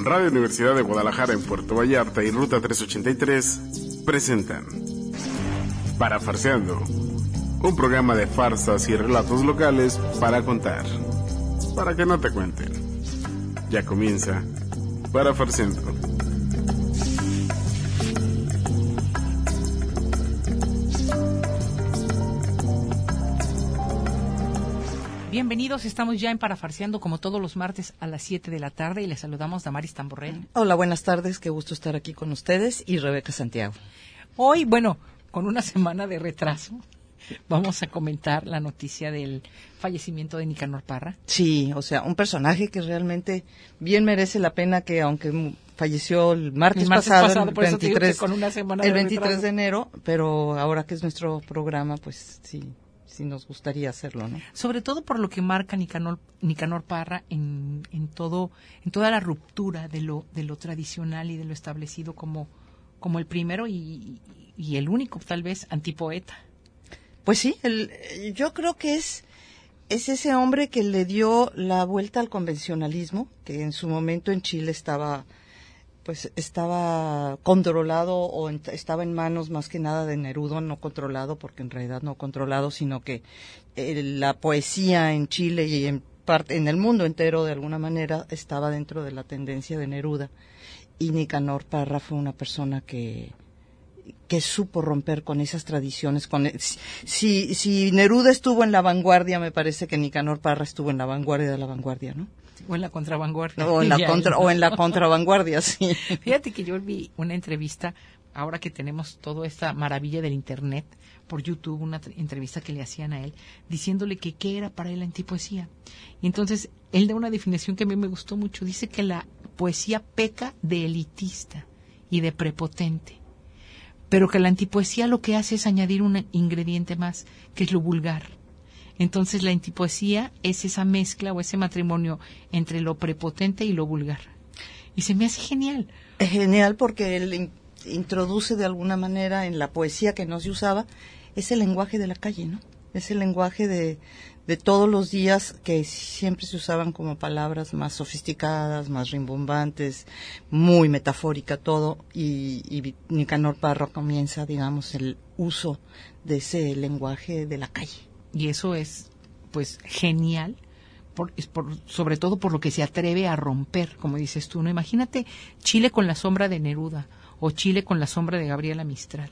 Radio Universidad de Guadalajara en Puerto Vallarta y Ruta 383 presentan Parafarseando, un programa de farsas y relatos locales para contar, para que no te cuenten. Ya comienza Parafarseando. Bienvenidos, estamos ya en Parafarseando como todos los martes a las 7 de la tarde y les saludamos Damaris Tamborrell. Hola, buenas tardes, qué gusto estar aquí con ustedes y Rebeca Santiago. Hoy, bueno, con una semana de retraso, vamos a comentar la noticia del fallecimiento de Nicanor Parra. Sí, o sea, un personaje que realmente bien merece la pena, que aunque falleció el martes pasado, el 23, con una semana el de 23 retraso. de enero, pero ahora que es nuestro programa, pues sí nos gustaría hacerlo, ¿no? Sobre todo por lo que marca Nicanor Parra en toda la ruptura de lo tradicional y de lo establecido como el primero y el único, tal vez, antipoeta. Pues sí, yo creo que es ese hombre que le dio la vuelta al convencionalismo, que en su momento en Chile estaba controlado o estaba en manos más que nada de Neruda, no controlado, porque en realidad no controlado, sino que la poesía en Chile y en el mundo entero de alguna manera estaba dentro de la tendencia de Neruda. Y Nicanor Parra fue una persona que supo romper con esas tradiciones. Si Neruda estuvo en la vanguardia, me parece que Nicanor Parra estuvo en la vanguardia de la vanguardia, ¿no? O en la contravanguardia. O en la contravanguardia, sí. Fíjate que yo vi una entrevista, ahora que tenemos toda esta maravilla del Internet, por YouTube, una entrevista que le hacían a él, diciéndole que qué era para él la antipoesía. Y entonces, él da una definición que a mí me gustó mucho. Dice que la poesía peca de elitista y de prepotente, pero que la antipoesía lo que hace es añadir un ingrediente más, que es lo vulgar. Entonces la antipoesía es esa mezcla o ese matrimonio entre lo prepotente y lo vulgar. Y se me hace genial. Es genial porque él introduce de alguna manera en la poesía que no se usaba ese lenguaje de la calle, ¿no? Ese lenguaje de todos los días, que siempre se usaban como palabras más sofisticadas, más rimbombantes, muy metafórica todo, y Nicanor Parra comienza, digamos, el uso de ese lenguaje de la calle. Y eso es, pues, genial, sobre todo por lo que se atreve a romper, como dices tú, ¿no? Imagínate Chile con la sombra de Neruda o Chile con la sombra de Gabriela Mistral.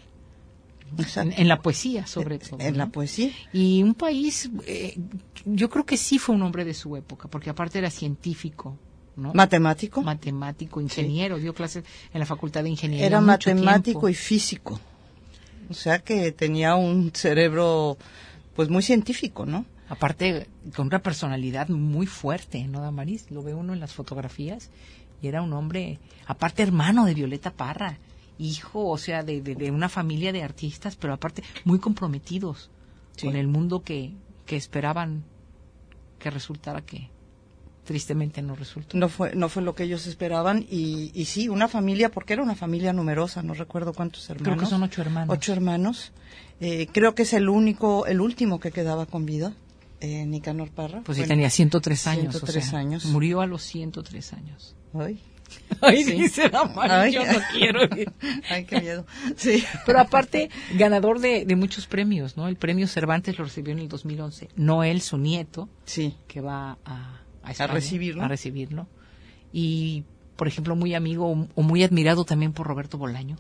En la poesía, sobre todo. En la poesía. Y un país, yo creo que sí fue un hombre de su época, porque aparte era científico, ¿no? Matemático, ingeniero, dio clases en la Facultad de Ingeniería. Era matemático tiempo. Y físico. O sea que tenía un cerebro pues muy científico, ¿no? Aparte, con una personalidad muy fuerte, ¿no, Damaris? Lo ve uno en las fotografías y era un hombre, aparte hermano de Violeta Parra, hijo, o sea, de una familia de artistas, pero aparte muy comprometidos con el mundo que esperaban que resultara, que tristemente no resultó. No fue lo que ellos esperaban y sí, una familia, porque era una familia numerosa, no recuerdo cuántos hermanos. Creo que son 8 hermanos. 8 hermanos. Creo que es el último que quedaba con vida, Nicanor Parra. Pues sí, tenía 103 años. 103 años. Murió a los 103 años. Ay, sí. Dice la Mari, yo no quiero. Ay, qué miedo. Sí. Pero aparte, ganador de muchos premios, ¿no? El premio Cervantes lo recibió en el 2011. No él, su nieto, sí, que va a España, recibirlo. A recibirlo. Y, por ejemplo, muy amigo o muy admirado también por Roberto Bolaño,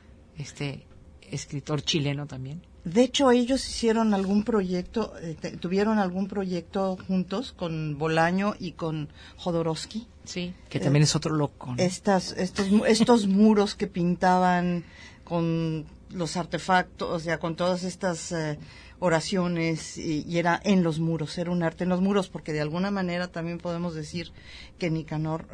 escritor chileno también. De hecho, ellos hicieron algún proyecto, tuvieron algún proyecto juntos con Bolaño y con Jodorowsky. Sí, que también es otro loco, ¿no? Estos muros que pintaban con los artefactos, o sea, con todas estas oraciones, y era en los muros, era un arte en los muros, porque de alguna manera también podemos decir que Nicanor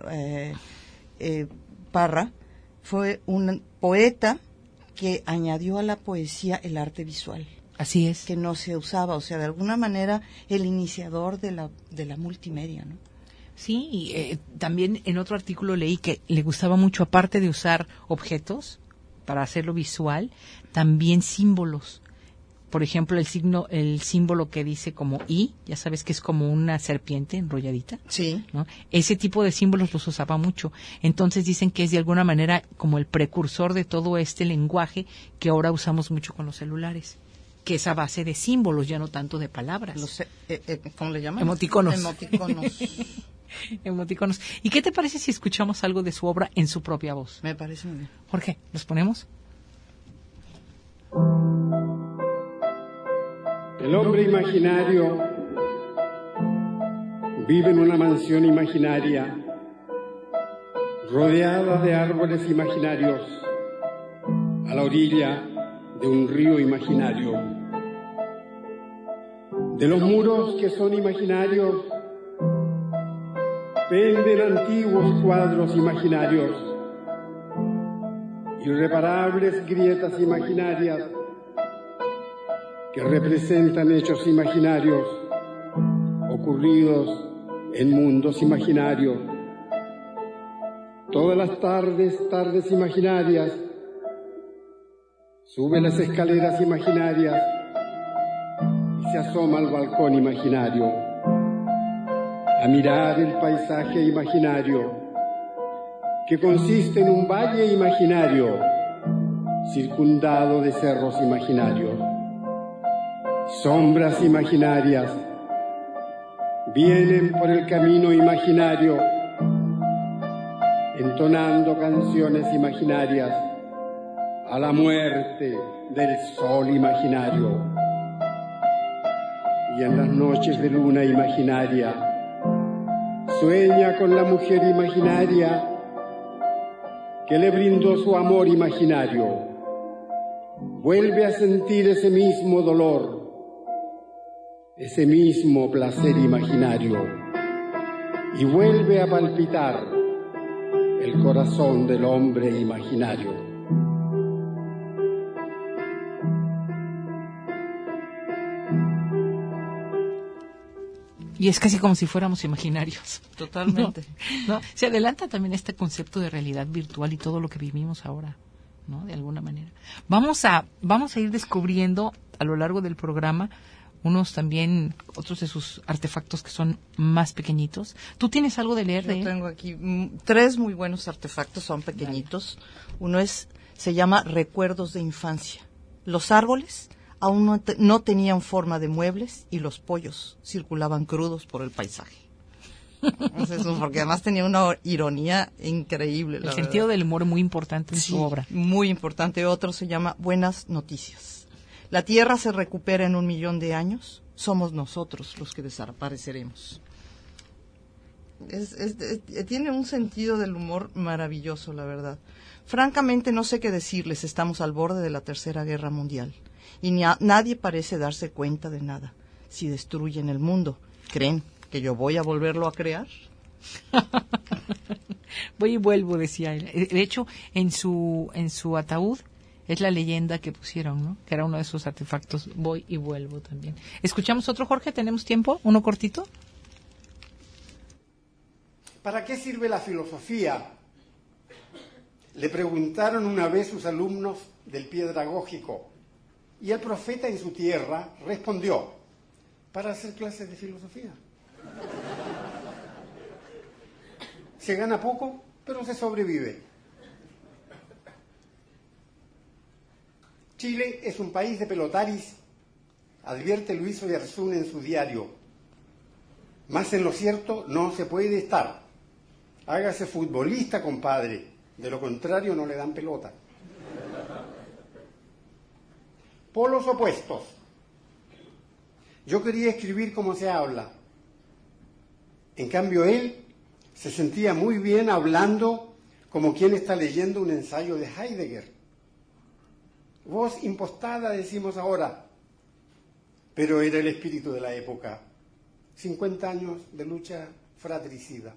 Parra fue un poeta que añadió a la poesía el arte visual. Así es. Que no se usaba, o sea, de alguna manera el iniciador de la multimedia, ¿no? Sí, y también en otro artículo leí que le gustaba mucho, aparte de usar objetos para hacerlo visual, también símbolos. por ejemplo, el símbolo que dice como I, ya sabes que es como una serpiente enrolladita. Sí. ¿No? Ese tipo de símbolos los usaba mucho. Entonces dicen que es de alguna manera como el precursor de todo este lenguaje que ahora usamos mucho con los celulares, que es a base de símbolos, ya no tanto de palabras. ¿Cómo le llaman? Emoticonos. Emoticonos. ¿Y qué te parece si escuchamos algo de su obra en su propia voz? Me parece muy bien. Jorge, ¿los ponemos? El hombre imaginario vive en una mansión imaginaria, rodeada de árboles imaginarios, a la orilla de un río imaginario. De los muros que son imaginarios, penden antiguos cuadros imaginarios, irreparables grietas imaginarias que representan hechos imaginarios ocurridos en mundos imaginarios. Todas las tardes imaginarias, sube las escaleras imaginarias y se asoma al balcón imaginario a mirar el paisaje imaginario, que consiste en un valle imaginario circundado de cerros imaginarios. Sombras imaginarias vienen por el camino imaginario, entonando canciones imaginarias a la muerte del sol imaginario. Y en las noches de luna imaginaria, sueña con la mujer imaginaria que le brindó su amor imaginario. Vuelve a sentir ese mismo dolor, ese mismo placer imaginario, y vuelve a palpitar el corazón del hombre imaginario. Y es casi como si fuéramos imaginarios. Totalmente. ¿No? Se adelanta también este concepto de realidad virtual y todo lo que vivimos ahora, ¿no? De alguna manera. Vamos a ir descubriendo a lo largo del programa otros de sus artefactos que son más pequeñitos. ¿Tú tienes algo de leer de él? Yo tengo aquí 3 muy buenos artefactos, son pequeñitos. Uno se llama Recuerdos de Infancia. Los árboles aún no tenían forma de muebles y los pollos circulaban crudos por el paisaje. Eso, porque además tenía una ironía increíble. El sentido del humor muy importante en su obra. Muy importante. Otro se llama Buenas Noticias. La Tierra se recupera en 1.000.000 de años. Somos nosotros los que desapareceremos. Tiene un sentido del humor maravilloso, la verdad. Francamente, no sé qué decirles. Estamos al borde de la Tercera Guerra Mundial. Y nadie parece darse cuenta de nada. Si destruyen el mundo, ¿creen que yo voy a volverlo a crear? Voy y vuelvo, decía él. De hecho, en su ataúd es la leyenda que pusieron, ¿no? Que era uno de sus artefactos. Voy y vuelvo también. ¿Escuchamos otro, Jorge? ¿Tenemos tiempo? ¿Uno cortito? ¿Para qué sirve la filosofía? Le preguntaron una vez sus alumnos del Piedragógico. Y el profeta en su tierra respondió: para hacer clases de filosofía. Se gana poco, pero se sobrevive. Chile es un país de pelotaris, advierte Luis Oyarzún en su diario. Más en lo cierto no se puede estar. Hágase futbolista, compadre. De lo contrario no le dan pelota. Polos opuestos. Yo quería escribir como se habla. En cambio, él se sentía muy bien hablando como quien está leyendo un ensayo de Heidegger. Voz impostada, decimos ahora, pero era el espíritu de la época. 50 años de lucha fratricida.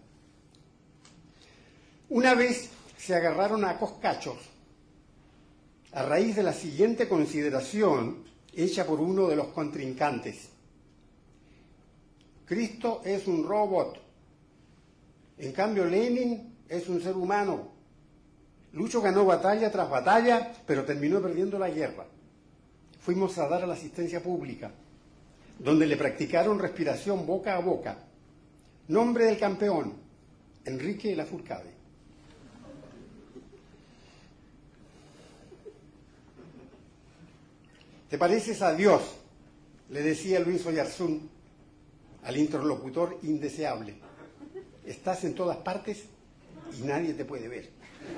Una vez se agarraron a coscachos a raíz de la siguiente consideración hecha por uno de los contrincantes. Cristo es un robot. En cambio, Lenin es un ser humano. Lucho ganó batalla tras batalla, pero terminó perdiendo la guerra. fuimos a dar a la asistencia pública, donde le practicaron respiración boca a boca. Nombre del campeón, Enrique Lafourcade. ¿Te pareces a Dios?, le decía Luis Oyarzún al interlocutor indeseable. Estás en todas partes y nadie te puede ver.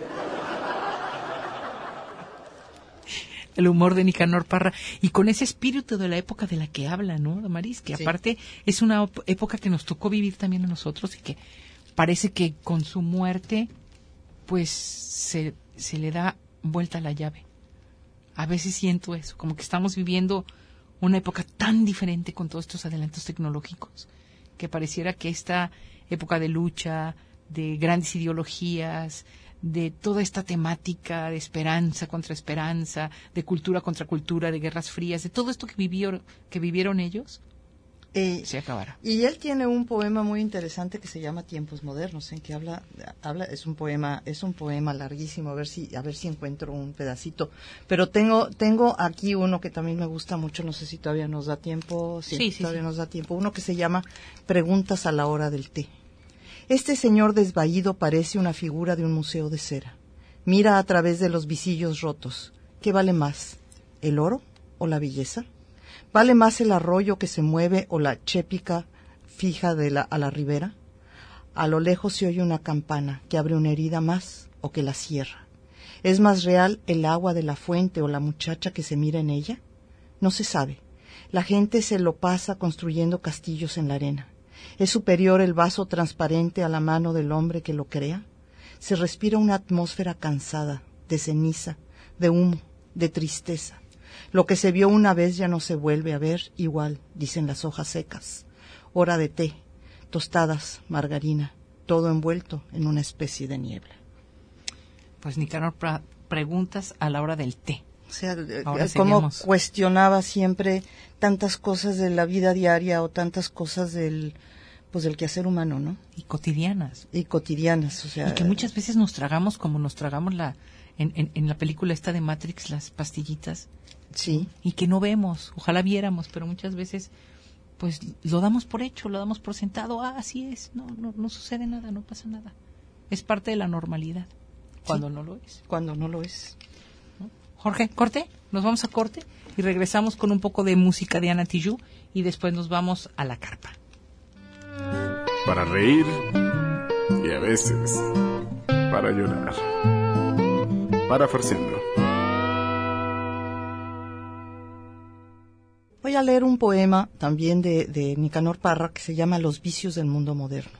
El humor de Nicanor Parra, y con ese espíritu de la época de la que habla, ¿no, Damaris? Que aparte es una época que nos tocó vivir también a nosotros y que parece que con su muerte pues se le da vuelta a la llave. A veces siento eso, como que estamos viviendo una época tan diferente con todos estos adelantos tecnológicos, que pareciera que esta época de lucha, de grandes ideologías, de toda esta temática de esperanza contra esperanza, de cultura contra cultura, de guerras frías, de todo esto que vivieron ellos, se acabará. Y él tiene un poema muy interesante que se llama Tiempos Modernos, en que habla es un poema larguísimo, a ver si encuentro un pedacito, pero tengo aquí uno que también me gusta mucho, no sé si todavía nos da tiempo. Sí, todavía nos da tiempo, uno que se llama Preguntas a la hora del té. Este señor desvaído parece una figura de un museo de cera. Mira a través de los visillos rotos. ¿Qué vale más, el oro o la belleza? ¿Vale más el arroyo que se mueve o la chépica fija a la ribera? A lo lejos se oye una campana que abre una herida más o que la cierra. ¿Es más real el agua de la fuente o la muchacha que se mira en ella? No se sabe. La gente se lo pasa construyendo castillos en la arena. ¿Es superior el vaso transparente a la mano del hombre que lo crea? Se respira una atmósfera cansada, de ceniza, de humo, de tristeza. Lo que se vio una vez ya no se vuelve a ver igual, dicen las hojas secas. Hora de té, tostadas, margarina, todo envuelto en una especie de niebla. Pues Nicanor, preguntas a la hora del té. O sea, cómo cuestionaba siempre tantas cosas de la vida diaria o tantas cosas del quehacer humano, ¿no? Y cotidianas. O sea. Y que muchas veces nos tragamos como nos tragamos en la película esta de Matrix, las pastillitas. Sí. Y que no vemos, ojalá viéramos, pero muchas veces pues lo damos por hecho, lo damos por sentado. Así es, no sucede nada, no pasa nada. Es parte de la normalidad, cuando no lo es. Cuando no lo es. Jorge, corte, nos vamos a corte y regresamos con un poco de música de Ana Tijoux y después nos vamos a la carpa. Para reír y a veces para llorar. Para Farciendo. Voy a leer un poema también de Nicanor Parra que se llama Los vicios del mundo moderno.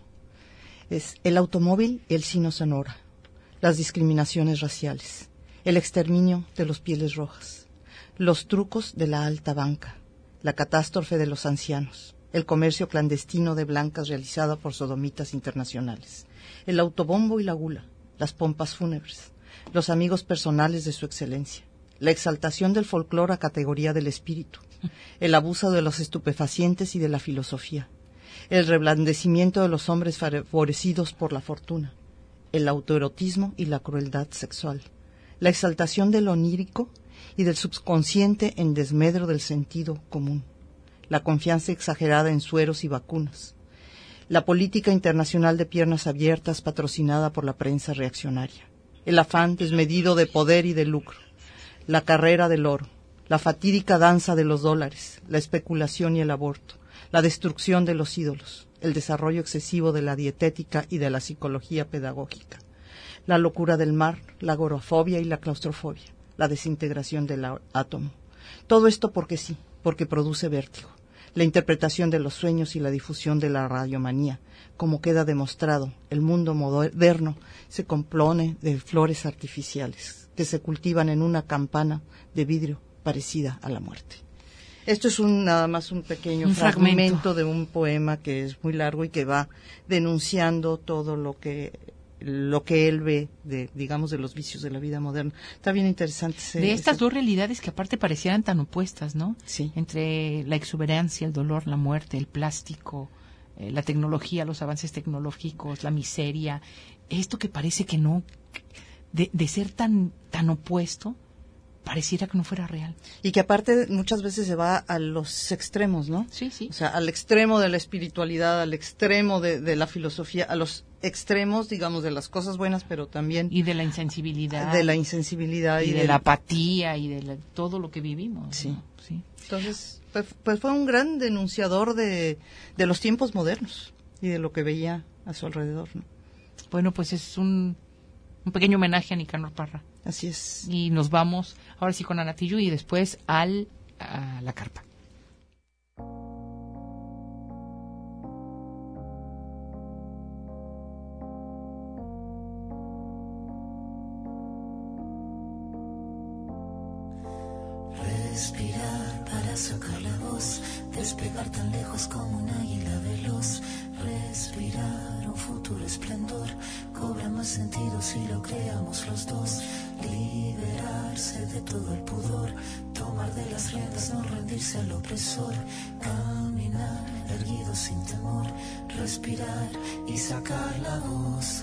Es el automóvil y el sino sonora, las discriminaciones raciales, el exterminio de los pieles rojas, los trucos de la alta banca, la catástrofe de los ancianos, el comercio clandestino de blancas realizado por sodomitas internacionales, el autobombo y la gula, las pompas fúnebres, los amigos personales de su excelencia, la exaltación del folclore a categoría del espíritu, el abuso de los estupefacientes y de la filosofía, el reblandecimiento de los hombres favorecidos por la fortuna, el autoerotismo y la crueldad sexual, la exaltación del onírico y del subconsciente en desmedro del sentido común, la confianza exagerada en sueros y vacunas, la política internacional de piernas abiertas patrocinada por la prensa reaccionaria, el afán desmedido de poder y de lucro, la carrera del oro, la fatídica danza de los dólares, la especulación y el aborto, la destrucción de los ídolos, el desarrollo excesivo de la dietética y de la psicología pedagógica, la locura del mar, la agorafobia y la claustrofobia, la desintegración del átomo. Todo esto porque sí, porque produce vértigo. La interpretación de los sueños y la difusión de la radiomanía. Como queda demostrado, el mundo moderno se compone de flores artificiales que se cultivan en una campana de vidrio parecida a la muerte. Esto es nada más un pequeño fragmento de un poema que es muy largo y que va denunciando todo lo que él ve de los vicios de la vida moderna. Está bien interesante. De estas dos realidades que aparte parecieran tan opuestas, ¿no? Sí. Entre la exuberancia, el dolor, la muerte, el plástico, la tecnología, los avances tecnológicos, la miseria. Esto que parece que no, de ser tan opuesto, pareciera que no fuera real. Y que aparte muchas veces se va a los extremos, ¿no? Sí, sí. O sea, al extremo de la espiritualidad, al extremo de la filosofía, a los extremos, digamos, de las cosas buenas, pero también... Y de la insensibilidad. De la insensibilidad. Y de la apatía y de todo lo que vivimos. Sí. ¿no? Sí. Entonces, pues fue un gran denunciador de los tiempos modernos y de lo que veía a su alrededor, ¿no? Bueno, pues es un pequeño homenaje a Nicanor Parra. Así es. Y nos vamos ahora sí con Anatillo y después a la carpa. Respirar para sacar la voz, despegar tan lejos como un águila veloz. Respirar un futuro esplendor, cobra más sentido si lo creamos los dos. Liberarse de todo el pudor, tomar de las riendas, no rendirse al opresor. Caminar erguido sin temor, respirar y sacar la voz.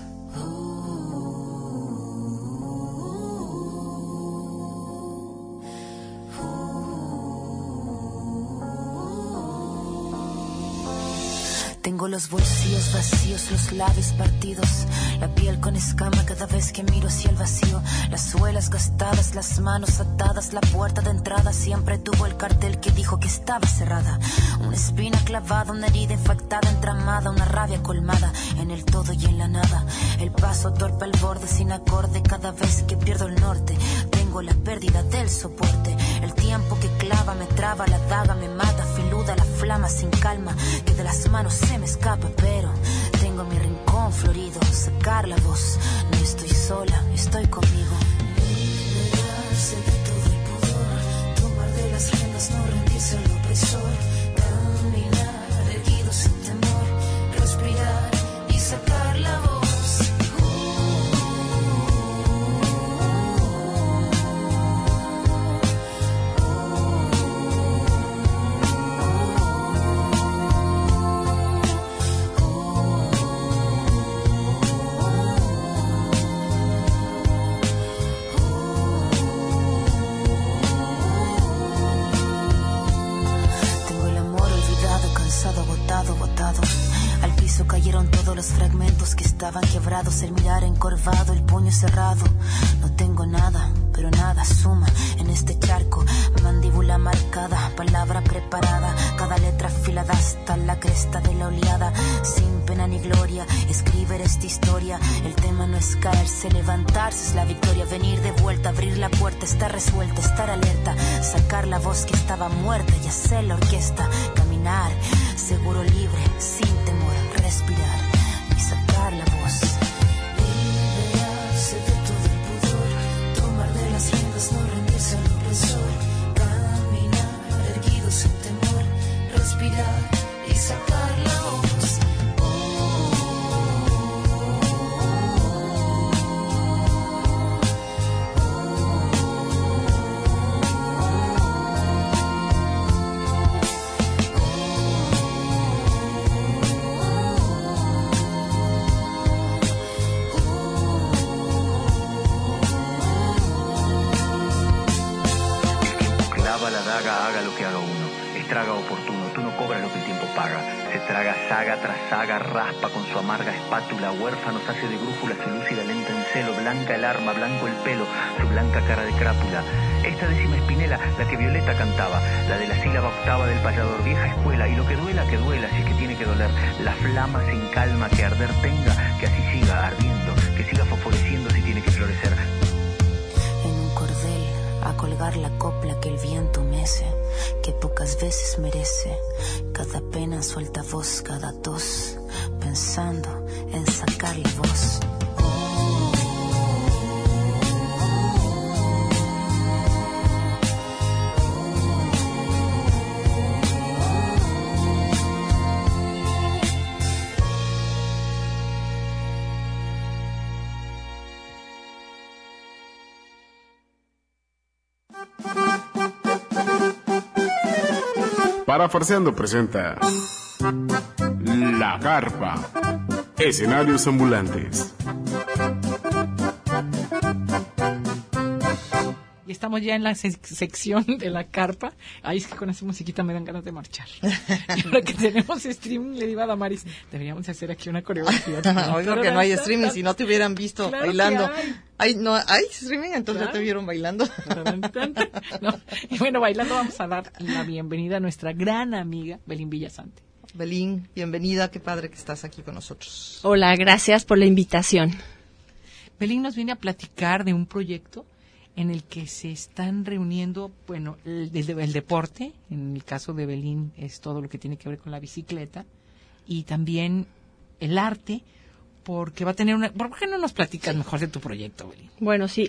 Tengo los bolsillos vacíos, los labios partidos, la piel con escama cada vez que miro hacia el vacío, las suelas gastadas, las manos atadas, la puerta de entrada siempre tuvo el cartel que dijo que estaba cerrada. Una espina clavada, una herida infectada, entramada, una rabia colmada en el todo y en la nada. El paso torpe al borde, sin acorde, cada vez que pierdo el norte. Tengo la pérdida del soporte, el tiempo que clava me traba, la daga me mata, filuda la flama sin calma, que de las manos se me escapa, pero tengo mi rincón florido, sacar la voz, no estoy sola, estoy conmigo. Liberarse de todo el pudor, tomar de las riendas, no rendirse al opresor, caminar erguido sin temor, respirar y sacar la voz. Botado. Al piso cayeron todos los fragmentos que estaban quebrados, el mirar encorvado, el puño cerrado. No tengo nada, pero nada suma en este charco. Mandíbula marcada, palabra preparada, cada letra afilada hasta la cresta de la oleada. Sin pena ni gloria, escribir esta historia. El tema no es caerse, levantarse es la victoria. Venir de vuelta, abrir la puerta, estar resuelta, estar alerta, sacar la voz que estaba muerta y hacer la orquesta. Caminar, seguro, libre, sin temor, respirar y sacar la voz. Liberarse de todo el pudor, tomar de las riendas, no rendirse al opresor. Caminar erguido sin temor, respirar y sacar la voz. Haga lo que haga uno, estraga oportuno, tú no cobras lo que el tiempo paga. Se traga saga tras saga, raspa con su amarga espátula, huérfanos hace de brújula, se lúcida lenta en celo, blanca el arma, blanco el pelo, su blanca cara de crápula. Esta décima espinela, la que Violeta cantaba, la de la sílaba octava del payador, vieja escuela, y lo que duela, si es que tiene que doler, la flama sin calma que arder tenga, que así siga ardiendo, que siga fosforeciendo si tiene que florecer. En un cordel, a colgar la copla que el viento mece, que pocas veces merece, cada pena suelta voz, cada tos, pensando en sacar la voz. Parafarseando presenta La Carpa, escenarios ambulantes. estamos ya en la sección de la carpa. Ay, es que con esa musiquita me dan ganas de marchar. Y ahora que tenemos streaming, le digo a Damaris, deberíamos hacer aquí una coreografía. Oigo que no hay streaming, si no te hubieran visto claro bailando. No hay streaming, entonces claro. Ya te vieron bailando. No. Y bueno, bailando vamos a dar la bienvenida a nuestra gran amiga Belín Villasante. Belín, bienvenida, qué padre que estás aquí con nosotros. Hola, gracias por la invitación. Belín nos viene a platicar de un proyecto en el que se están reuniendo, bueno, el deporte, en el caso de Belín es todo lo que tiene que ver con la bicicleta, y también el arte, porque va a tener ¿por qué no nos platicas mejor de tu proyecto, Belín? Bueno, sí,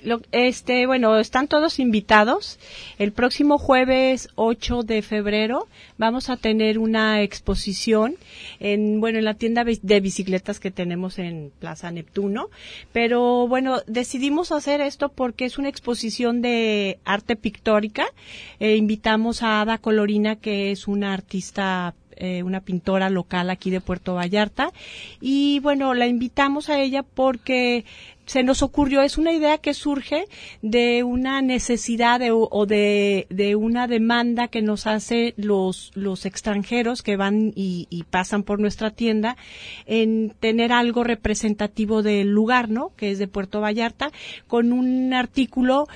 están todos invitados. El próximo jueves 8 de febrero vamos a tener una exposición en la tienda de bicicletas que tenemos en Plaza Neptuno. Pero bueno, decidimos hacer esto porque es una exposición de arte pictórica. Invitamos a Ada Colorina, que es una artista, una pintora local aquí de Puerto Vallarta, y bueno, la invitamos a ella porque se nos ocurrió, es una idea que surge de una necesidad o de una demanda que nos hace los extranjeros que van y pasan por nuestra tienda, en tener algo representativo del lugar, ¿no? Que es de Puerto Vallarta, con un artículo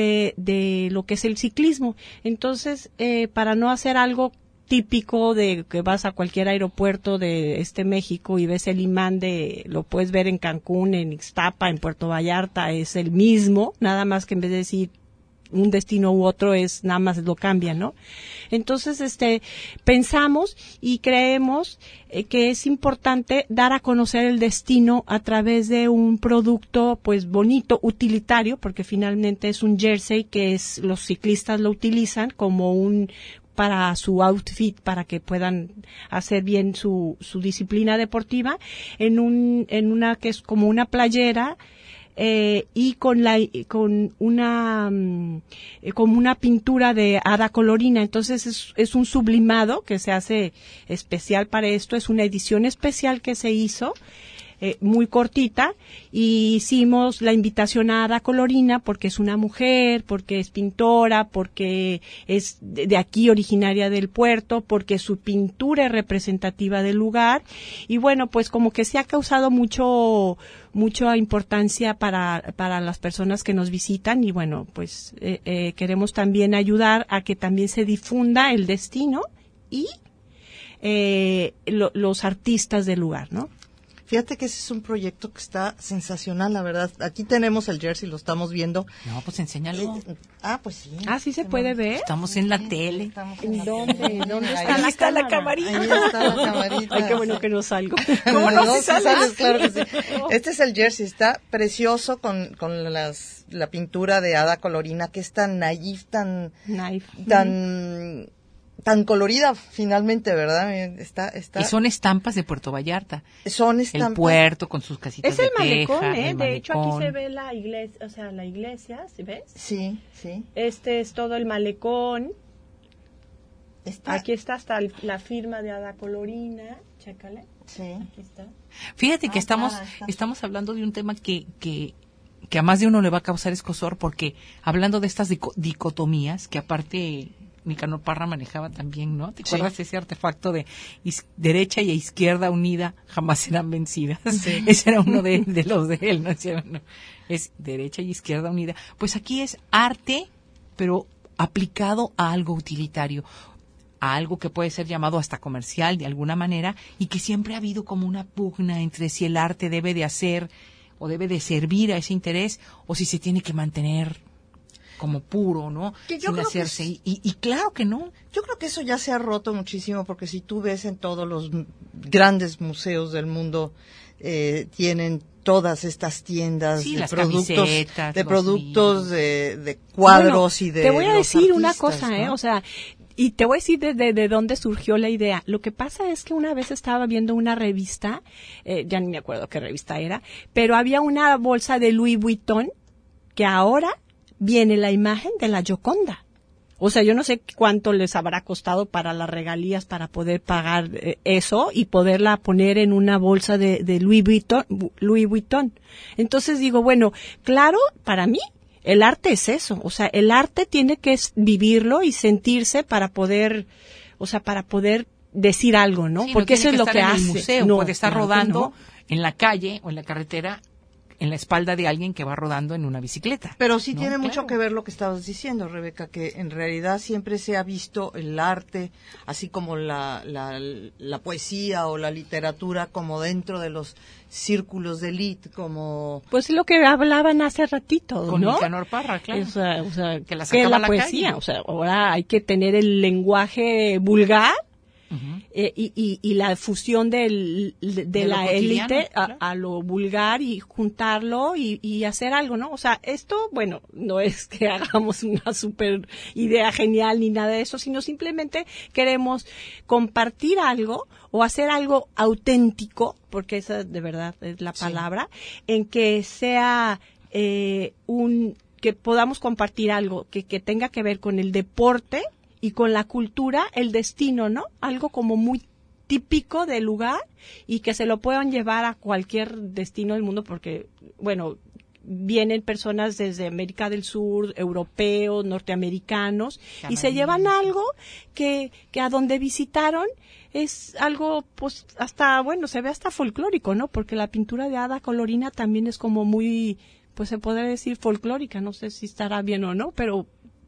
de lo que es el ciclismo. Entonces, para no hacer algo típico de que vas a cualquier aeropuerto de México y ves el imán lo puedes ver en Cancún, en Ixtapa, en Puerto Vallarta, es el mismo, nada más que en vez de decir un destino u otro nada más lo cambian, ¿no? Entonces, pensamos y creemos que es importante dar a conocer el destino a través de un producto, pues, bonito, utilitario, porque finalmente es un jersey que los ciclistas lo utilizan como para su outfit, para que puedan hacer bien su disciplina deportiva, en una que es como una playera, y como una pintura de Ada Colorina. Entonces es un sublimado que se hace especial para esto, es una edición especial que se hizo, muy cortita, y hicimos la invitación a Ada Colorina porque es una mujer, porque es pintora, porque es de aquí, originaria del puerto, porque su pintura es representativa del lugar, y bueno, pues como que se ha causado mucha importancia para las personas que nos visitan, y bueno, pues queremos también ayudar a que también se difunda el destino y los artistas del lugar, ¿no? Fíjate que ese es un proyecto que está sensacional, la verdad. Aquí tenemos el jersey, lo estamos viendo. No, pues enséñalo. Pues sí. Sí se puede ver. Estamos en la tele. ¿En dónde? ¿Dónde Ahí está la camarita? Ahí está la camarita. Ay, qué bueno que no salgo. ¿Cómo no? Sí sales, claro que sí. Este es el jersey, está precioso con la pintura de Ada Colorina, que es tan naif, tan colorida finalmente, ¿verdad? Está. Y son estampas de Puerto Vallarta. Son estampas. El puerto con sus casitas de teja. Es el malecón, el De hecho, aquí malecón. se ve la iglesia, ¿sí ves? Sí, sí. Este es todo el malecón. Aquí está hasta la firma de Ada Colorina. Chécale. Sí. Aquí está. Fíjate que estamos hablando de un tema que a más de uno le va a causar escozor, porque hablando de estas dicotomías, que aparte Nicanor Parra manejaba también, ¿no? ¿Te acuerdas ese artefacto de derecha y izquierda unida jamás serán vencidas? Sí. Ese era uno de los de él, ¿no? Es derecha y izquierda unida. Pues aquí es arte, pero aplicado a algo utilitario, a algo que puede ser llamado hasta comercial de alguna manera, y que siempre ha habido como una pugna entre si el arte debe de hacer o debe de servir a ese interés, o si se tiene que mantener como puro, ¿no? Sin hacerse. Y claro que no. Yo creo que eso ya se ha roto muchísimo, porque si tú ves en todos los grandes museos del mundo, tienen todas estas tiendas de productos, de cuadros y de. Te voy a decir artistas, una cosa, ¿no? O sea, y te voy a decir de dónde surgió la idea. Lo que pasa es que una vez estaba viendo una revista, ya ni me acuerdo qué revista era, pero había una bolsa de Louis Vuitton que ahora viene la imagen de la Gioconda. O sea, yo no sé cuánto les habrá costado para las regalías para poder pagar eso y poderla poner en una bolsa de Louis Vuitton. Entonces digo, bueno, claro, para mí el arte es eso, o sea, el arte tiene que vivirlo y sentirse para poder, o sea, para poder decir algo, ¿no? Sí, porque no eso es lo estar que en hace. el museo, No, puede estar claro que rodando no. en la calle o en la carretera en la espalda de alguien que va rodando en una bicicleta. Pero sí ¿no? tiene mucho Claro. que ver lo que estabas diciendo, Rebeca, que en realidad siempre se ha visto el arte, así como la poesía o la literatura, como dentro de los círculos de élite, como... Pues es lo que hablaban hace ratito, Con ¿no? Nicanor Parra, claro. O sea, Que la ¿qué es sacaba la a la poesía? calle. O sea, ahora hay que tener el lenguaje vulgar Ujú. y la fusión de De lo la cotidiano, élite claro. a lo vulgar y juntarlo y hacer algo, ¿no? O sea, esto, bueno, no es que hagamos una super idea genial ni nada de eso, sino simplemente queremos compartir algo o hacer algo auténtico, porque esa de verdad es la palabra, en que sea que podamos compartir algo que tenga que ver con el deporte y con la cultura, el destino, ¿no? Algo como muy típico del lugar y que se lo puedan llevar a cualquier destino del mundo porque, bueno, vienen personas desde América del Sur, europeos, norteamericanos, y se llevan algo que a donde visitaron es algo, pues, hasta, bueno, se ve hasta folclórico, ¿no? Porque la pintura de Ada Colorina también es como muy, pues se podría decir folclórica, no sé si estará bien o no, pero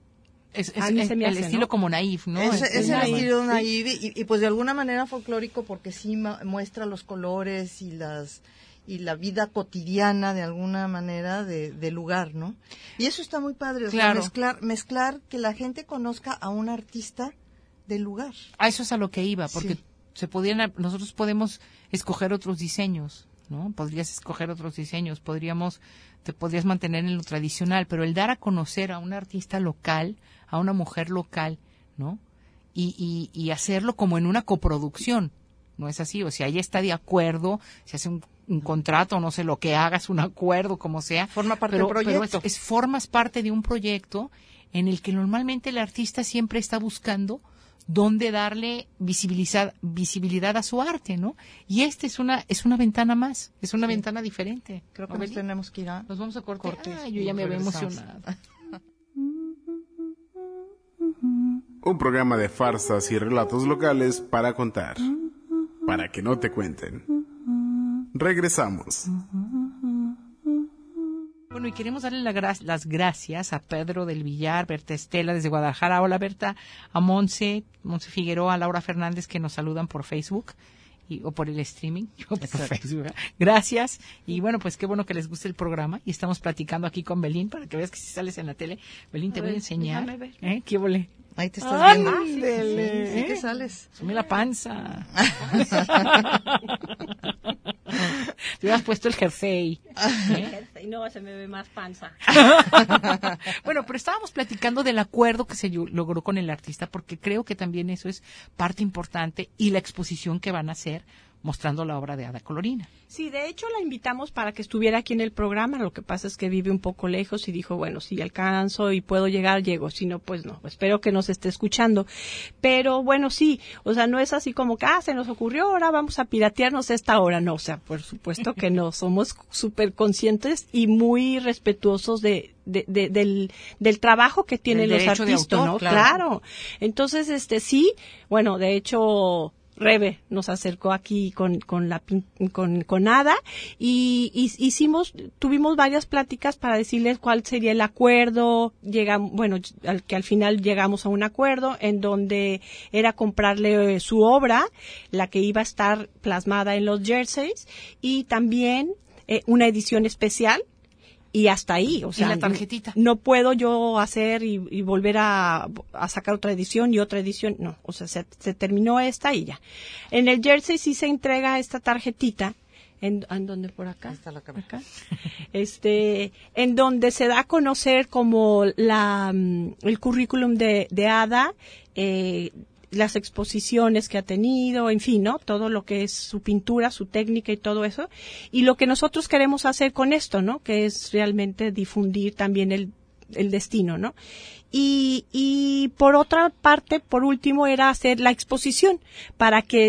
a mí se me el hace, estilo ¿no? como naif, ¿no? Es el naive. estilo naive y pues de alguna manera folclórico porque sí muestra los colores y la vida cotidiana de alguna manera de lugar, ¿no? Y eso está muy padre, o sea, Claro. mezclar que la gente conozca a un artista del lugar. A eso es a lo que iba, porque Sí. nosotros podemos escoger otros diseños, ¿no? Podrías escoger otros diseños, te podrías mantener en lo tradicional, pero el dar a conocer a un artista local, a una mujer local, ¿no? Y hacerlo como en una coproducción, ¿no es así? O sea, ella está de acuerdo, se hace un contrato, no sé lo que hagas, un acuerdo, como sea. Forma parte pero, del proyecto. Pero formas parte de un proyecto en el que normalmente el artista siempre está buscando dónde darle visibilidad a su arte, ¿no? Y esta es una ventana más, es una ventana diferente. Creo que ¿No, nos Beli? tenemos que ir a Nos vamos a cortar. cortes. Yo ya me había Regresamos. emocionado. Un programa de farsas y relatos locales para contar, para que no te cuenten. Regresamos. Bueno, y queremos darle las gracias a Pedro del Villar, Berta Estela desde Guadalajara, hola Berta, a Monse Figueroa, a Laura Fernández que nos saludan por Facebook o por el streaming, o por Facebook. Gracias, y bueno, pues qué bueno que les guste el programa, y estamos platicando aquí con Belín, para que veas que si sales en la tele, Belín, te voy a enseñar. déjame ver. ¿Qué volé? Ahí te estás viendo. Ándele, Sí que sales. Sume la panza. Te hubieras puesto el jersey. No, se me ve más panza. Bueno, pero estábamos platicando del acuerdo que se logró con el artista, porque creo que también eso es parte importante, y la exposición que van a hacer mostrando la obra de Ada Colorina. Sí, de hecho la invitamos para que estuviera aquí en el programa, lo que pasa es que vive un poco lejos y dijo, bueno, si alcanzo y puedo llegar, llego, si no, pues no, espero que nos esté escuchando. Pero bueno, sí, o sea, no es así como que, se nos ocurrió, ahora vamos a piratearnos esta hora, no, o sea, por supuesto que no, somos súper conscientes y muy respetuosos del trabajo que tienen Del los derecho de artistas, autor, ¿no? claro. Claro. Entonces, sí, bueno, de hecho, Rebe nos acercó aquí con Ada y tuvimos varias pláticas para decirles cuál sería el acuerdo. Que al final llegamos a un acuerdo en donde era comprarle su obra, la que iba a estar plasmada en los jerseys, y también una edición especial. Y hasta ahí, o sea, la tarjetita. no puedo yo hacer y volver a sacar otra edición y otra edición, no, o sea, se terminó esta y ya. En el jersey sí se entrega esta tarjetita, ¿en dónde? Por acá. Ahí está la cámara. Acá. En donde se da a conocer como el currículum de Ada, las exposiciones que ha tenido, en fin, ¿no? Todo lo que es su pintura, su técnica y todo eso. Y lo que nosotros queremos hacer con esto, ¿no? Que es realmente difundir también el destino, ¿no? Y por otra parte, por último, era hacer la exposición para que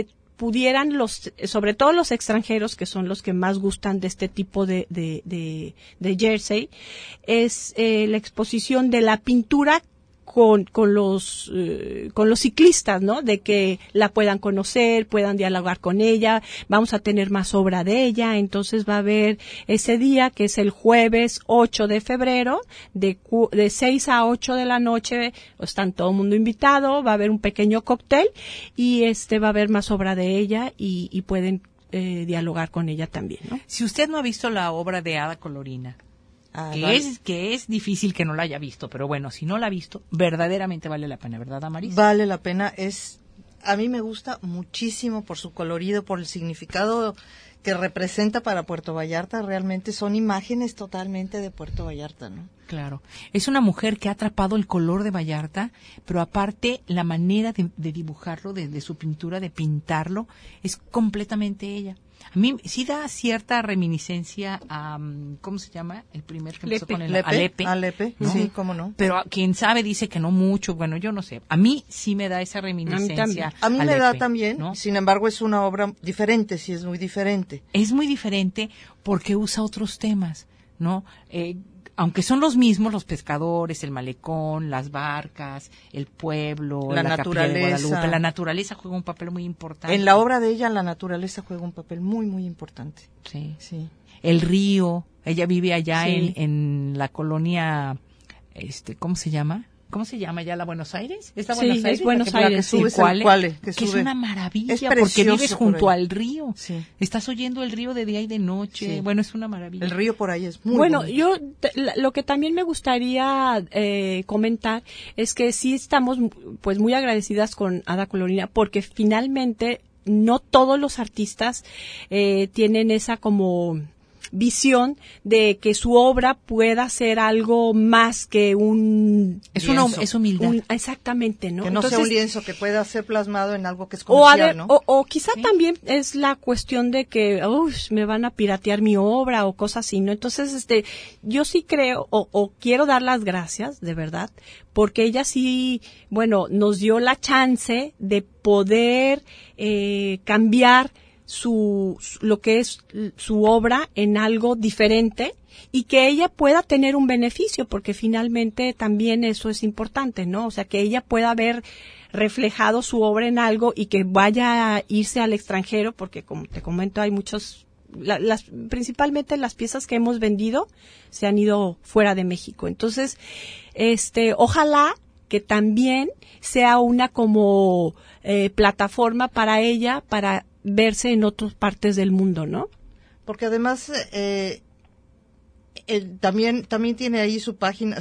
pudieran sobre todo los extranjeros, que son los que más gustan de este tipo de jersey, es la exposición de la pintura con los ciclistas, ¿no? De que la puedan conocer, puedan dialogar con ella, vamos a tener más obra de ella, entonces va a haber ese día que es el jueves 8 de febrero, de 6 a 8 de la noche, están todo el mundo invitado, va a haber un pequeño cóctel y va a haber más obra de ella y pueden dialogar con ella también, ¿no? Si usted no ha visto la obra de Ada Colorina, que es difícil que no la haya visto, pero bueno, si no la ha visto, verdaderamente vale la pena, ¿verdad, Amaris? Vale la pena, a mí me gusta muchísimo por su colorido, por el significado que representa para Puerto Vallarta, realmente son imágenes totalmente de Puerto Vallarta, ¿no? Claro, es una mujer que ha atrapado el color de Vallarta, pero aparte la manera de dibujarlo, de su pintura, de pintarlo, es completamente ella. A mí sí da cierta reminiscencia a, ¿cómo se llama? El primer que empezó con el Alepe. Alepe, ¿no? Sí, cómo no. Pero quien sabe dice que no mucho, bueno, yo no sé. A mí sí me da esa reminiscencia. A mí Alepe, me da también, ¿no? Sin embargo es una obra diferente, sí es muy diferente. Es muy diferente porque usa otros temas, ¿no? Aunque son los mismos, los pescadores, el malecón, las barcas, el pueblo, la Capilla de Guadalupe, la naturaleza juega un papel muy importante. En la obra de ella, la naturaleza juega un papel muy, muy importante. Sí. Sí. El río, ella vive allá en la colonia, ¿cómo se llama? ¿Cómo se llama ya la Buenos Aires? ¿Está Buenos Aires? Es Buenos Aires, sí. Que es una maravilla porque vives junto al río. Sí. Estás oyendo el río de día y de noche. Sí. Bueno, es una maravilla. El río por ahí es muy bueno. bonito. Lo que también me gustaría comentar es que sí estamos pues muy agradecidas con Ada Colorina porque finalmente no todos los artistas tienen esa como visión de que su obra pueda ser algo más que un lienzo. Es humildad. Exactamente, ¿no? Que no Entonces, sea un lienzo, que pueda ser plasmado en algo que es comercial, ¿no? O quizá también es la cuestión de que me van a piratear mi obra o cosas así, ¿no? Entonces, yo sí creo o quiero dar las gracias, de verdad, porque ella sí, bueno, nos dio la chance de poder cambiar lo que es su obra en algo diferente y que ella pueda tener un beneficio, porque finalmente también eso es importante, ¿no? O sea, que ella pueda ver reflejado su obra en algo y que vaya a irse al extranjero, porque como te comento, hay muchos, principalmente las piezas que hemos vendido se han ido fuera de México. Entonces, ojalá que también sea una como plataforma para ella, para verse en otras partes del mundo, ¿no? Porque además también tiene ahí su página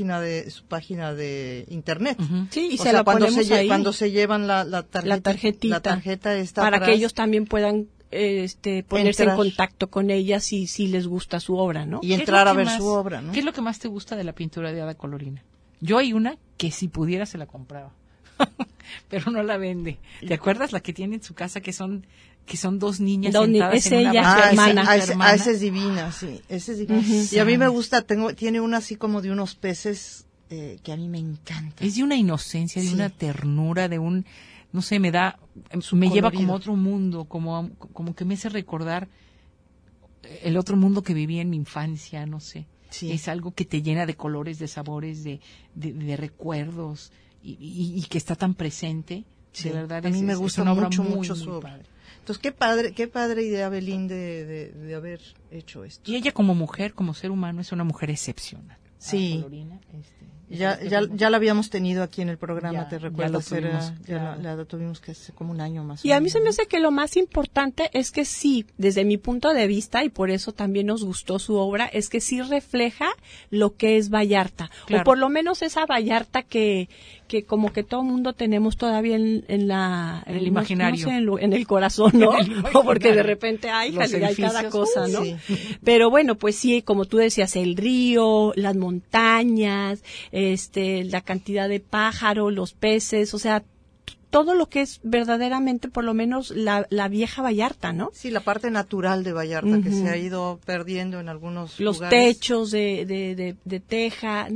de internet. Uh-huh. Sí, y se la ponemos ahí cuando se llevan la tarjeta está para atrás, que ellos también puedan ponerse en contacto con ella si les gusta su obra, ¿no? Y entrar a ver su obra, ¿no? ¿Qué es lo que más te gusta de la pintura de Ada Colorina? Yo hay una que si pudiera se la compraba. Pero no la vende. ¿Te acuerdas la que tiene en su casa que son dos niñas sentadas en una hermana? Esa es divina, sí. Esa es divina. Uh-huh. Y a mí me gusta, tiene una así como de unos peces que a mí me encanta. Es de una inocencia, de una ternura, de un, no sé, me lleva como a otro mundo, como que me hace recordar el otro mundo que viví en mi infancia, no sé. Sí. Es algo que te llena de colores, de sabores, de recuerdos. Y que está tan presente, de verdad. A mí me gusta mucho su obra. Padre. Entonces, qué padre idea, Belín, de haber hecho esto. Y ella como mujer, como ser humano, es una mujer excepcional. Sí. Colorina, ya la habíamos tenido aquí en el programa, ¿te recuerdas? La tuvimos que hace como un año más. Y a mí se me hace que lo más importante es que sí, desde mi punto de vista, y por eso también nos gustó su obra, es que sí refleja lo que es Vallarta. Claro. O por lo menos esa Vallarta que como que todo mundo tenemos todavía en el imaginario. No sé, en el corazón, ¿no? O porque de repente hay cada cosa, ¿no? Sí. Pero bueno, pues sí, como tú decías, el río, las montañas, la cantidad de pájaros, los peces, o sea, todo lo que es verdaderamente, por lo menos, la vieja Vallarta, ¿no? Sí, la parte natural de Vallarta, que se ha ido perdiendo en algunos lugares. Los techos de teja, ¿no?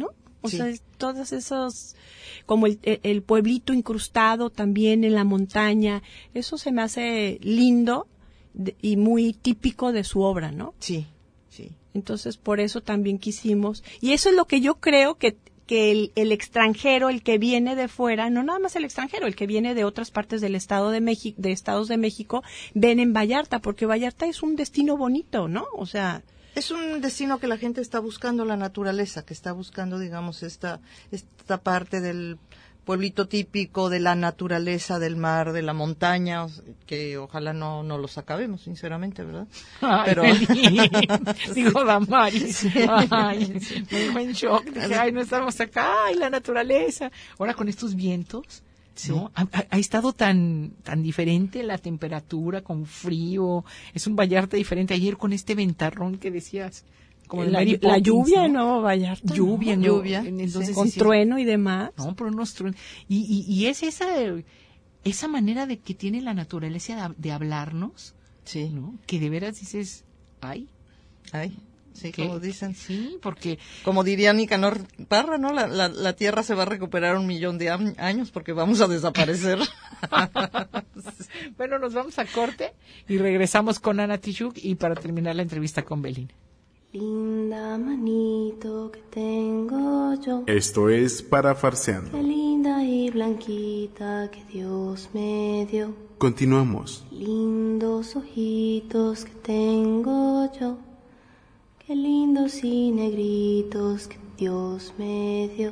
O Sí. sea, todos esos, como el pueblito incrustado también en la montaña, eso se me hace lindo y muy típico de su obra, ¿no? Sí, sí. Entonces, por eso también quisimos, y eso es lo que yo creo que el extranjero, el que viene de fuera, no nada más el extranjero, el que viene de otras partes del Estado de México, de Estados de México, ven en Vallarta, porque Vallarta es un destino bonito, ¿no? O sea, Es un destino que la gente está buscando, la naturaleza, que está buscando, digamos, esta parte del pueblito típico, de la naturaleza, del mar, de la montaña, que ojalá no los acabemos, sinceramente, ¿verdad? Ay, Pero digo Damaris, ay, me dejó en shock, dije, ay, no estamos acá, ay, la naturaleza. Ahora con estos vientos, Sí. ¿no? Ha estado tan diferente la temperatura, con frío, es un Vallarta diferente. Ayer con este ventarrón que decías, como de Mary la Poppins, lluvia, ¿no? ¿no? Vallarta. Lluvia, ¿no? ¿no? Lluvia, Entonces, sí. Con sí, trueno y demás. no, pero unos truenos. Y es esa manera de que tiene la naturaleza de hablarnos, sí, ¿no? Que de veras dices, ay, ay, sí, ¿qué? como dicen. Sí, porque Como diría Nicanor Parra, ¿no? La Tierra se va a recuperar 1,000,000 de años porque vamos a desaparecer. bueno, nos vamos a corte y regresamos con Ana Tijoux y para terminar la entrevista con Belín. Linda manito que tengo yo, Esto es Parafarseando. qué linda y blanquita que Dios me dio. Continuamos. Lindos ojitos que tengo yo, qué lindos y negritos que Dios me dio.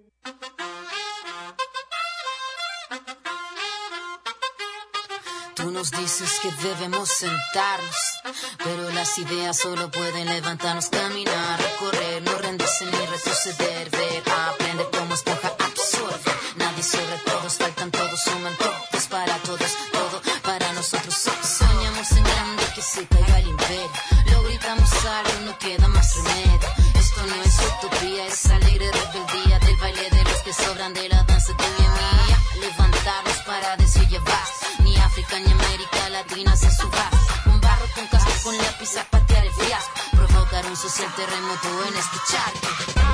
Tú nos dices que debemos sentarnos, pero las ideas solo pueden levantarnos, caminar, recorrer, no rendirse ni retroceder, ver, aprender como esponja, absorber. Nadie sobre todos, faltan todos, suman todos para todos, todo para nosotros. Soñamos en grande que se caiga el imperio, lo gritamos alto, no queda más remedio. Esto no es utopía, es alegre rebeldía del baile de los que sobran de la danza tuya y mía. Levantarnos para decir ya basta. Ni África ni América Latina se suba. Con barro, con casco, con lápiz a patear el fiasco. Provocar un social terremoto en este charco.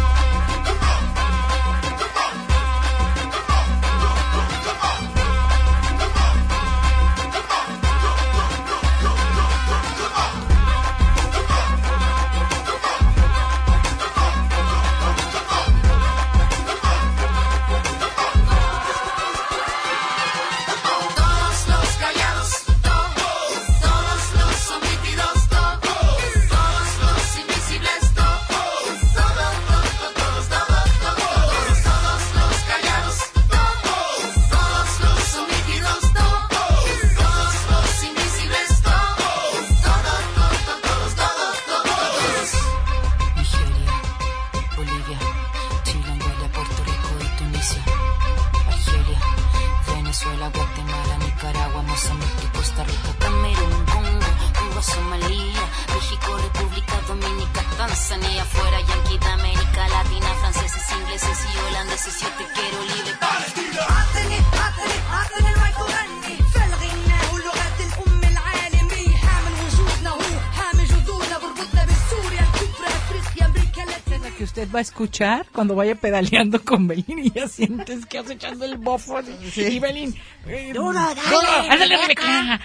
Va a escuchar cuando vaya pedaleando con Belín y ya sientes que vas echando el bofo así. Sí. Y Belín, ¡Duro, dale! ándale, Rebeca.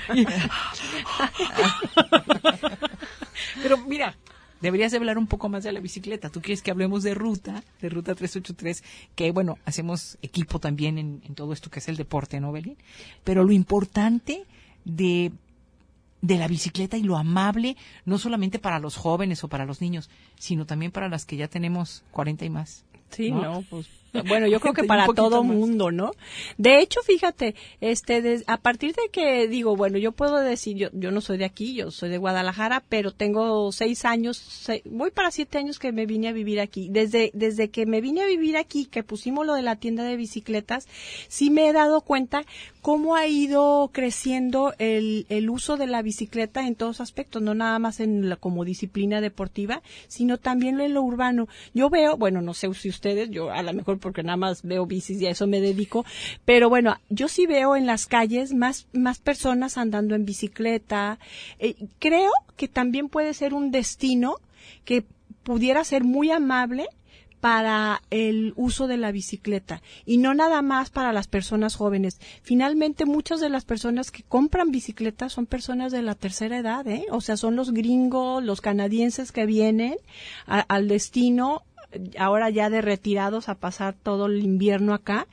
Pero mira, deberías de hablar un poco más de la bicicleta. Tú quieres que hablemos de Ruta 383, que bueno, hacemos equipo también en todo esto que es el deporte, ¿no, Belín? Pero lo importante de la bicicleta y lo amable, no solamente para los jóvenes o para los niños, sino también para las que ya tenemos 40 y más. Sí, ¿no? no, pues bueno, yo creo que Un para poquito todo más. mundo, ¿no? De hecho, fíjate, a partir de que digo, bueno, yo puedo decir, yo no soy de aquí, yo soy de Guadalajara, pero tengo 6 años, voy para 7 años que me vine a vivir aquí. Desde que me vine a vivir aquí, que pusimos lo de la tienda de bicicletas, sí me he dado cuenta cómo ha ido creciendo el uso de la bicicleta en todos aspectos, no nada más como disciplina deportiva, sino también en lo urbano. Yo veo, bueno, no sé si ustedes, yo a lo mejor porque nada más veo bicis y a eso me dedico, pero bueno, yo sí veo en las calles más personas andando en bicicleta. Creo que también puede ser un destino que pudiera ser muy amable para el uso de la bicicleta y no nada más para las personas jóvenes. Finalmente, muchas de las personas que compran bicicletas son personas de la tercera edad, O sea, son los gringos, los canadienses que vienen al destino, ahora ya de retirados a pasar todo el invierno acá,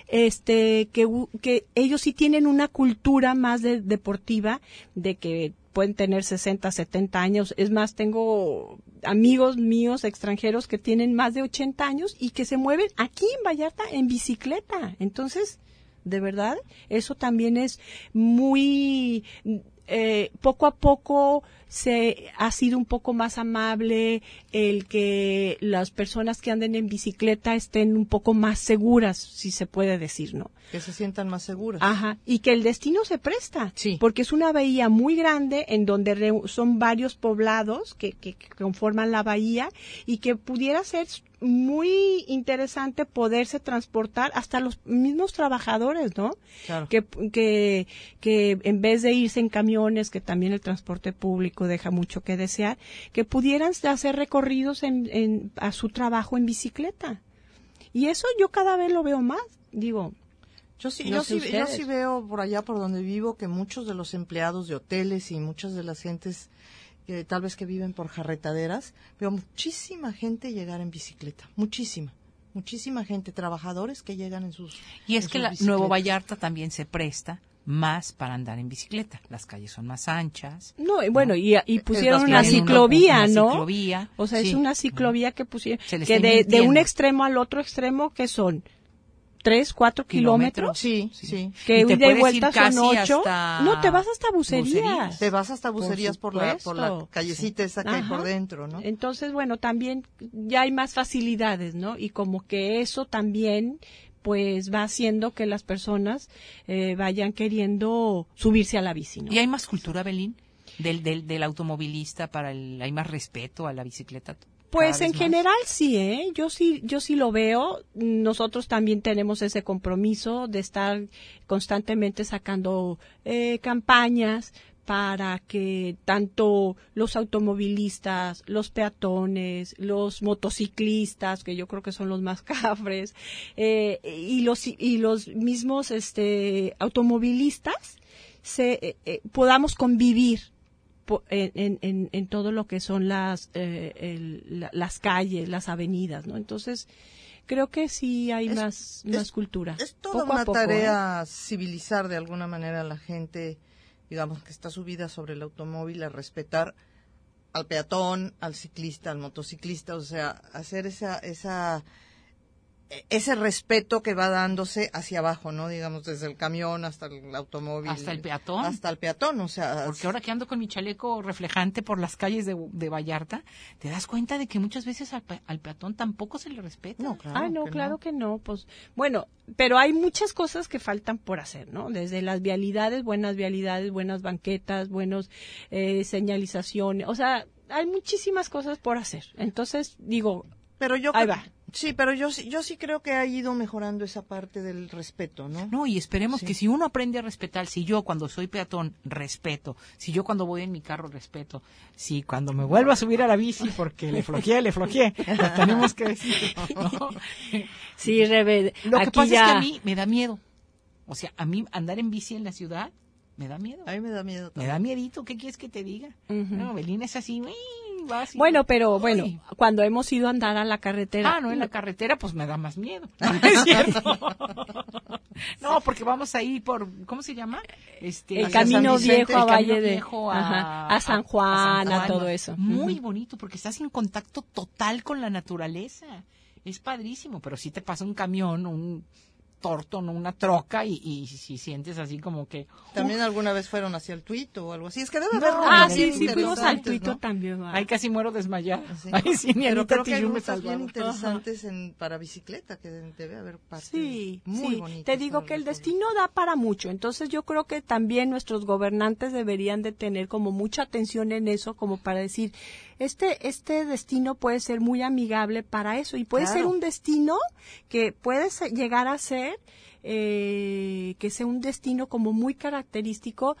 que ellos sí tienen una cultura más deportiva, de que pueden tener 60, 70 años. Es más, tengo amigos míos extranjeros que tienen más de 80 años y que se mueven aquí en Vallarta en bicicleta. Entonces, de verdad, eso también es muy... poco a poco se ha sido un poco más amable el que las personas que anden en bicicleta estén un poco más seguras, si se puede decir, ¿no? Que se sientan más seguras. Ajá, y que el destino se presta, sí, porque es una bahía muy grande en donde son varios poblados que conforman la bahía y que pudiera ser muy interesante poderse transportar hasta los mismos trabajadores, ¿no? Claro. Que en vez de irse en camiones, que también el transporte público deja mucho que desear, que pudieran hacer recorridos a su trabajo en bicicleta. Y eso yo cada vez lo veo más, digo. Yo sí veo por allá por donde vivo que muchos de los empleados de hoteles y muchas de las gentes que tal vez que viven por jarretaderas, veo muchísima gente llegar en bicicleta, muchísima gente, trabajadores que llegan en sus Y es en que sus Nuevo bicicletas. Vallarta también se presta más para andar en bicicleta. Las calles son más anchas. No, y bueno, ¿no? y pusieron una Tienen ciclovía, una ¿no? ciclovía, O sea, sí. es una ciclovía que pusieron, Se le que está de un invirtiendo. extremo al otro extremo, que son 3, 4 kilómetros. Sí. Que Y te ida y puedes vuelta ir son casi 8. hasta No, te vas hasta Bucerías. Te vas hasta Bucerías por la supuesto. callecita esa que hay por Ajá. dentro, ¿no? Entonces, bueno, también ya hay más facilidades, ¿no? Y como que eso también pues va haciendo que las personas vayan queriendo subirse a la bici, ¿no? ¿Y hay más cultura, Belín? Del automovilista hay más respeto a la bicicleta. Pues en más. general sí, yo sí lo veo. Nosotros también tenemos ese compromiso de estar constantemente sacando campañas para que tanto los automovilistas, los peatones, los motociclistas, que yo creo que son los más cafres, y los mismos automovilistas podamos convivir en todo lo que son las calles, las avenidas, ¿no? Entonces, creo que sí hay más cultura. Es toda poco a una poco, tarea civilizar de alguna manera a la gente, digamos, que está subida sobre el automóvil, a respetar al peatón, al ciclista, al motociclista, o sea, hacer ese respeto que va dándose hacia abajo, ¿no? Digamos, desde el camión hasta el automóvil. Hasta el peatón. Hasta el peatón, o sea. Porque ahora que ando con mi chaleco reflejante por las calles de Vallarta, te das cuenta de que muchas veces al peatón tampoco se le respeta. No, claro. Claro que no. Pues, bueno, pero hay muchas cosas que faltan por hacer, ¿no? Desde las vialidades, buenas banquetas, buenos señalizaciones, o sea, hay muchísimas cosas por hacer. Entonces, digo, pero ahí va. Sí, pero yo sí creo que ha ido mejorando esa parte del respeto, ¿no? No, y esperemos Sí. que si uno aprende a respetar, si yo cuando soy peatón respeto, si yo cuando voy en mi carro respeto, si cuando me vuelvo a subir a la bici porque le flojeé, lo tenemos que decir, ¿no? Sí, Rebe, Lo que aquí pasa ya... es que a mí me da miedo. O sea, a mí andar en bici en la ciudad me da miedo. A mí me da miedo Me también. da miedito, ¿qué quieres que te diga? Ujú. No, Belín es así, va así. Bueno, pero Uy. bueno, cuando hemos ido a andar a la carretera... Ah, no, en la carretera pues me da más miedo. No es cierto. No, porque vamos ahí por, ¿cómo se llama? el hacia camino San Vicente, viejo a el camino Valle de... viejo Ajá, a San Juan, a todo eso. Muy Ujú. bonito porque estás en contacto total con la naturaleza. Es padrísimo, pero si te pasa un camión, un torto, no una troca y si sientes así como que... También alguna vez fueron hacia el Tuito o algo así. Es que debe haber No, Ah, lugares sí, bien sí, fuimos al interesantes, Tuito ¿no? también. ¿va? Ay, casi muero desmayada. Sí. Ay, sí, ni Pero Anita creo que hay Tijoux me rutas bien salvaba. interesantes para bicicleta, que debe haber partes Sí, muy sí. bonitas. Te digo para que el recorrer. destino da para mucho. Entonces yo creo que también nuestros gobernantes deberían de tener como mucha atención en eso, como para decir, este destino puede ser muy amigable para eso y puede Claro. ser un destino que puede llegar a ser que sea un destino como muy característico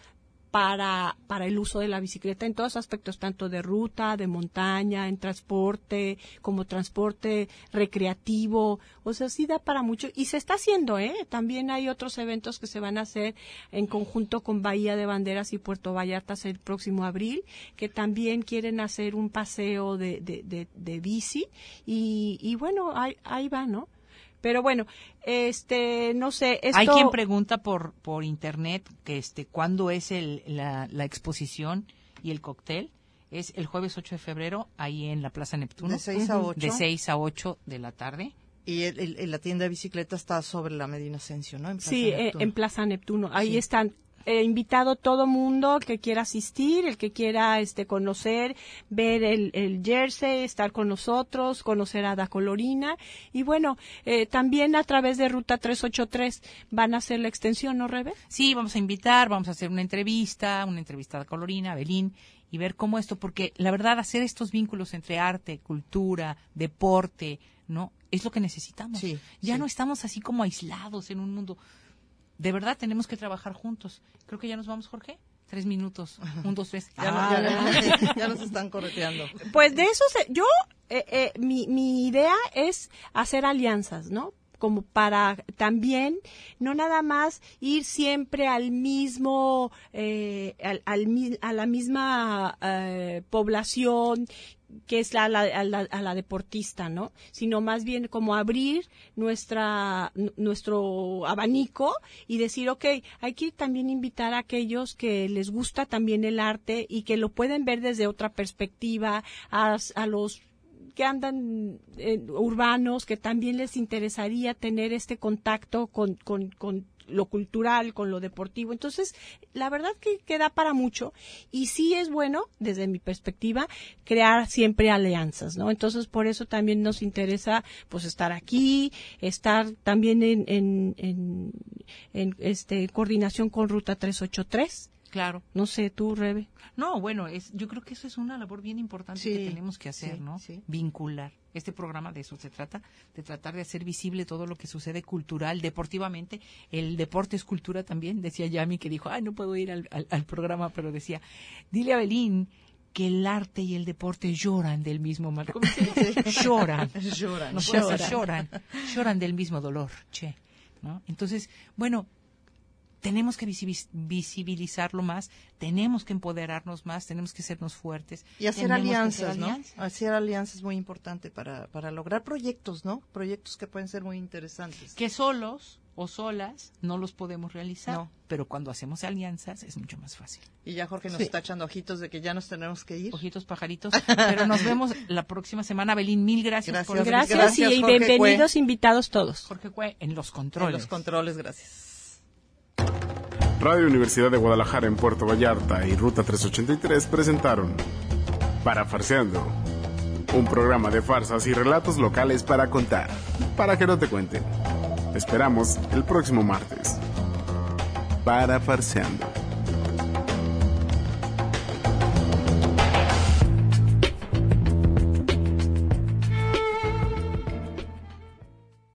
para el uso de la bicicleta en todos aspectos, tanto de ruta, de montaña, en transporte, como transporte recreativo, o sea, sí da para mucho, y se está haciendo, también hay otros eventos que se van a hacer en conjunto con Bahía de Banderas y Puerto Vallarta el próximo abril, que también quieren hacer un paseo de bici, y bueno, ahí va, ¿no? Pero bueno, no sé, esto... Hay quien pregunta por internet que cuándo es la exposición y el cóctel. Es el jueves 8 de febrero, ahí en la Plaza Neptuno. De 6 a 8. De 6 a 8 de la tarde. Y la tienda de bicicleta está sobre la Medina Ascencio, ¿no? En Plaza sí, Neptuno. En Plaza Neptuno. Ahí sí. Están invitado todo mundo que quiera asistir, el que quiera conocer, ver el jersey, estar con nosotros, conocer a Da Colorina. Y bueno, también a través de Ruta 383 van a hacer la extensión, ¿no, Rebe? Sí, vamos a invitar, vamos a hacer una entrevista a Da Colorina, a Belín, y ver cómo esto, porque la verdad hacer estos vínculos entre arte, cultura, deporte, ¿no? Es lo que necesitamos. Sí, ya sí. no estamos así como aislados en un mundo. De verdad tenemos que trabajar juntos. Creo que ya nos vamos, Jorge. 3 minutos. 1, 2, 3. Ya nos están correteando. Pues de eso mi idea es hacer alianzas, ¿no? Como para también no nada más ir siempre al mismo a la misma población que es a la deportista, ¿no? Sino más bien como abrir nuestro abanico y decir, okay, hay que también invitar a aquellos que les gusta también el arte y que lo pueden ver desde otra perspectiva, a los que andan urbanos, que también les interesaría tener este contacto con lo cultural, con lo deportivo. Entonces, la verdad que da para mucho, y sí es bueno, desde mi perspectiva, crear siempre alianzas, ¿no? Entonces, por eso también nos interesa, pues, estar aquí, estar también en coordinación con Ruta 383. Claro. No sé, tú, Rebe. No, bueno, yo creo que eso es una labor bien importante que tenemos que hacer, sí, ¿no? Sí. Vincular. Este programa de eso se trata, de tratar de hacer visible todo lo que sucede cultural, deportivamente. El deporte es cultura también, decía Yami, que dijo, no puedo ir al programa, pero decía, dile a Belín que el arte y el deporte lloran del mismo mal. ¿Cómo se dice? Lloran. No puede ser, lloran del mismo dolor, ¿no? Entonces, bueno, tenemos que visibilizarlo más, tenemos que empoderarnos más, tenemos que sernos fuertes. Y hacer alianzas, ¿no? Hacer alianzas es muy importante para lograr proyectos, ¿no? Proyectos que pueden ser muy interesantes. Que solos o solas no los podemos realizar, no. Pero cuando hacemos alianzas es mucho más fácil. Y ya Jorge nos está echando ojitos de que ya nos tenemos que ir. Ojitos pajaritos, pero nos vemos la próxima semana. Belín, mil gracias por Gracias y Jorge bienvenidos, invitados todos. Jorge Cue, en los controles. En los controles, gracias. Radio Universidad de Guadalajara en Puerto Vallarta y Ruta 383 presentaron Parafarseando, un programa de farsas y relatos locales para contar, para que no te cuenten. Te esperamos el próximo martes. Parafarseando.